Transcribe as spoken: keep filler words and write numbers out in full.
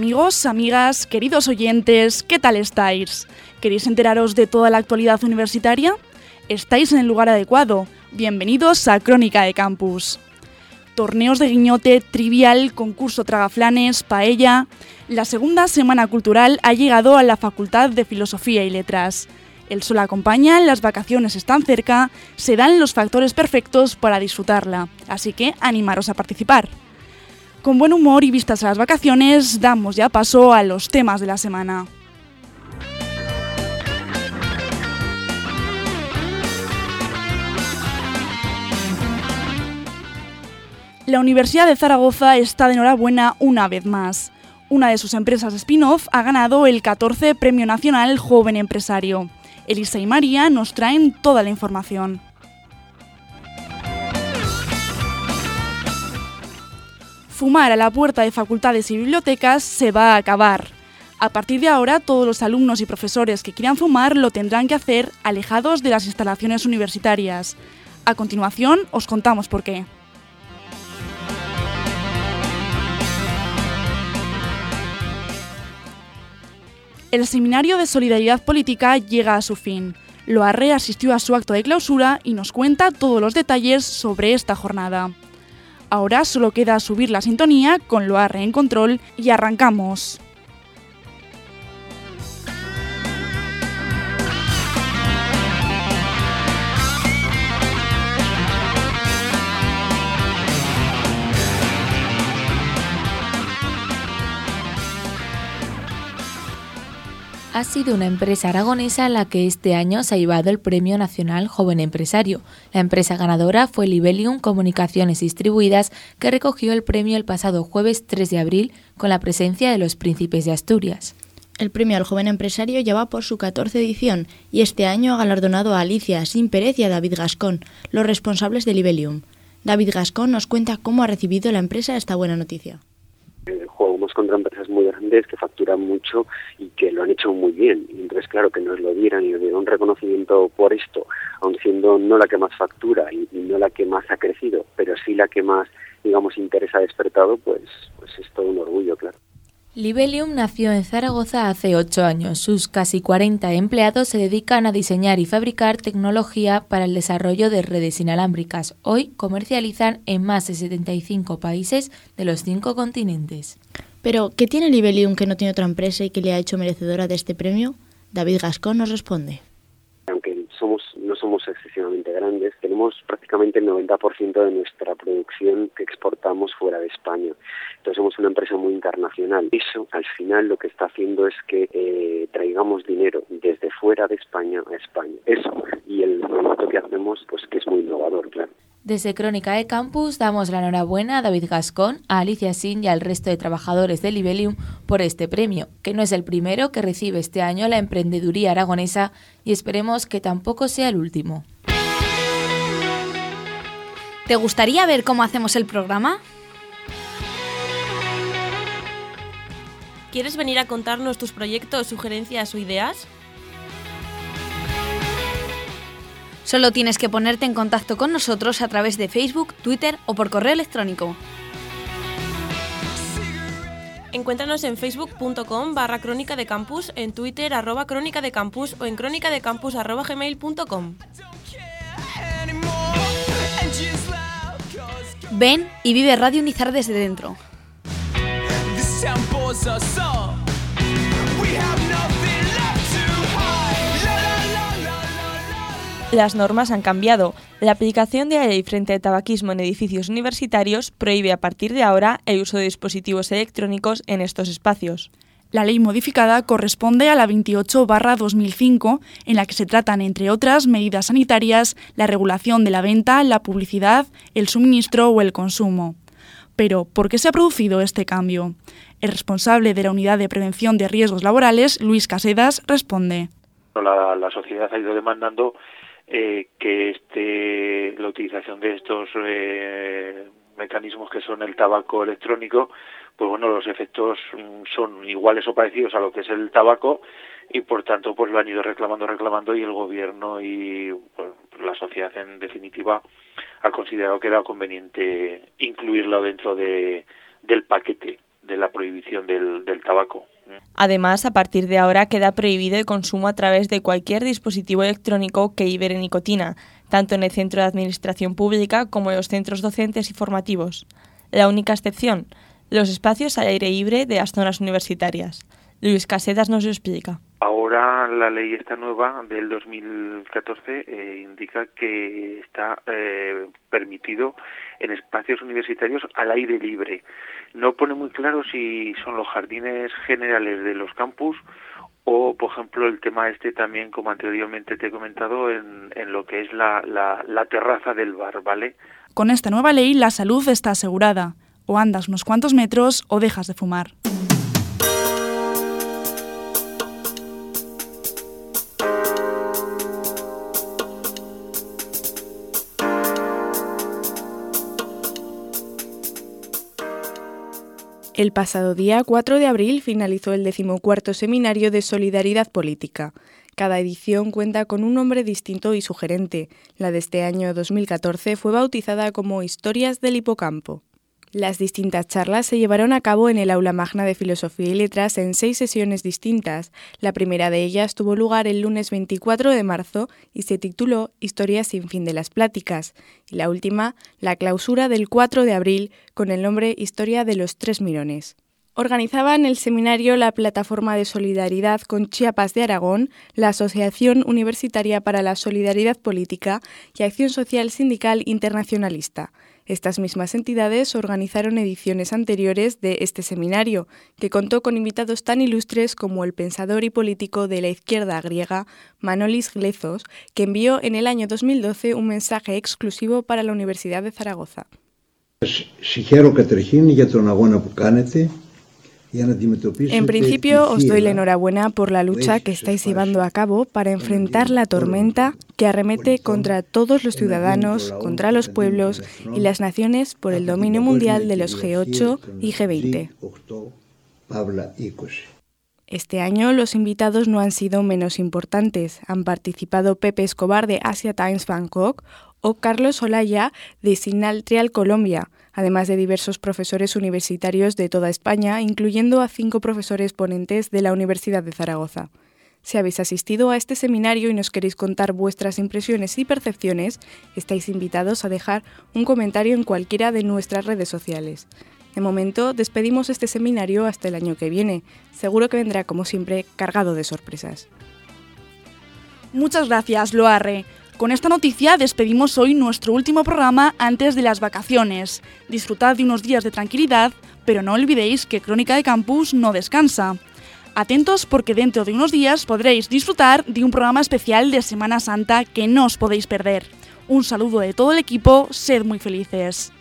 Amigos, amigas, queridos oyentes, ¿qué tal estáis? ¿Queréis enteraros de toda la actualidad universitaria? Estáis en el lugar adecuado. Bienvenidos a Crónica de Campus. Torneos de guiñote, trivial, concurso tragaflanes, paella... La segunda semana cultural ha llegado a la Facultad de Filosofía y Letras. El sol acompaña, las vacaciones están cerca, se dan los factores perfectos para disfrutarla, así que animaros a participar. Con buen humor y vistas a las vacaciones, damos ya paso a los temas de la semana. La Universidad de Zaragoza está de enhorabuena una vez más. Una de sus empresas spin-off ha ganado el catorce Premio Nacional Joven Empresario. Elisa y María nos traen toda la información. Fumar a la puerta de facultades y bibliotecas se va a acabar. A partir de ahora, todos los alumnos y profesores que quieran fumar lo tendrán que hacer alejados de las instalaciones universitarias. A continuación, os contamos por qué. El Seminario de Solidaridad Política llega a su fin. Loarre asistió a su acto de clausura y nos cuenta todos los detalles sobre esta jornada. Ahora solo queda subir la sintonía con Loarre en control y arrancamos. Ha sido una empresa aragonesa la que este año se ha llevado el Premio Nacional Joven Empresario. La empresa ganadora fue Libelium Comunicaciones Distribuidas, que recogió el premio el pasado jueves tres de abril con la presencia de los príncipes de Asturias. El premio al joven empresario ya va por su catorce edición y este año ha galardonado a Alicia Sin Pérez y a David Gascón, los responsables de Libelium. David Gascón nos cuenta cómo ha recibido la empresa esta buena noticia. Jugamos contra empresas muy grandes que facturan mucho y que lo han hecho muy bien. Y entonces, claro, que nos lo dieran y nos dieran un reconocimiento por esto, aun siendo no la que más factura y, y no la que más ha crecido, pero sí la que más, digamos, interés ha despertado, pues, pues es todo un orgullo, claro. Libelium nació en Zaragoza hace ocho años. Sus casi cuarenta empleados se dedican a diseñar y fabricar tecnología para el desarrollo de redes inalámbricas. Hoy comercializan en más de setenta y cinco países de los cinco continentes. Pero, ¿qué tiene Libelium que no tiene otra empresa y que le ha hecho merecedora de este premio? David Gascón nos responde. Aunque somos, no somos excesivamente grandes, tenemos prácticamente el noventa por ciento de nuestra producción que exportamos fuera de España. Entonces somos una empresa muy internacional. Eso, al final, lo que está haciendo es que eh, traigamos dinero desde fuera de España a España. Eso, y el producto que hacemos, pues que es muy innovador, claro. Desde Crónica de Campus damos la enhorabuena a David Gascón, a Alicia Sin y al resto de trabajadores de Libelium por este premio, que no es el primero que recibe este año la emprendeduría aragonesa y esperemos que tampoco sea el último. ¿Te gustaría ver cómo hacemos el programa? ¿Quieres venir a contarnos tus proyectos, sugerencias o ideas? Solo tienes que ponerte en contacto con nosotros a través de Facebook, Twitter o por correo electrónico. Encuéntranos en facebook.com barra crónica de campus, en Twitter arroba crónica de campus o en crónicadecampus arroba gmail punto com. Ven y vive Radio Nizar desde dentro. Las normas han cambiado. La aplicación de la ley frente al tabaquismo en edificios universitarios prohíbe a partir de ahora el uso de dispositivos electrónicos en estos espacios. La ley modificada corresponde a la veintiocho barra dos mil cinco, en la que se tratan, entre otras, medidas sanitarias, la regulación de la venta, la publicidad, el suministro o el consumo. Pero, ¿por qué se ha producido este cambio? El responsable de la Unidad de Prevención de Riesgos Laborales, Luis Casedas, responde. La, la sociedad ha ido demandando eh, que este, la utilización de estos eh, mecanismos que son el tabaco electrónico, pues bueno, los efectos son iguales o parecidos a lo que es el tabaco y por tanto pues lo han ido reclamando, reclamando y el gobierno y pues, la sociedad en definitiva ha considerado que era conveniente incluirlo dentro de, del paquete de la prohibición del, del tabaco. Además, a partir de ahora queda prohibido el consumo a través de cualquier dispositivo electrónico que libere nicotina, tanto en el centro de administración pública como en los centros docentes y formativos. La única excepción, los espacios al aire libre de las zonas universitarias. Luis Casedas nos lo explica. Ahora la ley esta nueva del dos mil catorce eh, indica que está eh, permitido en espacios universitarios al aire libre. No pone muy claro si son los jardines generales de los campus o, por ejemplo, el tema este también, como anteriormente te he comentado, en, en lo que es la, la, la terraza del bar, ¿vale? Con esta nueva ley la salud está asegurada. O andas unos cuantos metros o dejas de fumar. El pasado día cuatro de abril finalizó el decimocuarto Seminario de Solidaridad Política. Cada edición cuenta con un nombre distinto y sugerente. La de este año dos mil catorce fue bautizada como Historias del Hipocampo. Las distintas charlas se llevaron a cabo en el Aula Magna de Filosofía y Letras en seis sesiones distintas. La primera de ellas tuvo lugar el lunes veinticuatro de marzo y se tituló Historias sin fin de las pláticas. Y la última, la clausura del cuatro de abril, con el nombre Historia de los Tres Mirones. Organizaban el seminario la Plataforma de Solidaridad con Chiapas de Aragón, la Asociación Universitaria para la Solidaridad Política y Acción Social Sindical Internacionalista. Estas mismas entidades organizaron ediciones anteriores de este seminario, que contó con invitados tan ilustres como el pensador y político de la izquierda griega, Manolis Glezos, que envió en el año dos mil doce un mensaje exclusivo para la Universidad de Zaragoza. En principio, os doy la enhorabuena por la lucha que estáis llevando a cabo para enfrentar la tormenta que arremete contra todos los ciudadanos, contra los pueblos y las naciones por el dominio mundial de los G ocho y G veinte. Este año los invitados no han sido menos importantes. Han participado Pepe Escobar de Asia Times Bangkok o Carlos Olaya de Signal Trial Colombia, además de diversos profesores universitarios de toda España, incluyendo a cinco profesores ponentes de la Universidad de Zaragoza. Si habéis asistido a este seminario y nos queréis contar vuestras impresiones y percepciones, estáis invitados a dejar un comentario en cualquiera de nuestras redes sociales. De momento, despedimos este seminario hasta el año que viene. Seguro que vendrá, como siempre, cargado de sorpresas. Muchas gracias, Loarre. Con esta noticia despedimos hoy nuestro último programa antes de las vacaciones. Disfrutad de unos días de tranquilidad, pero no olvidéis que Crónica de Campus no descansa. Atentos porque dentro de unos días podréis disfrutar de un programa especial de Semana Santa que no os podéis perder. Un saludo de todo el equipo, sed muy felices.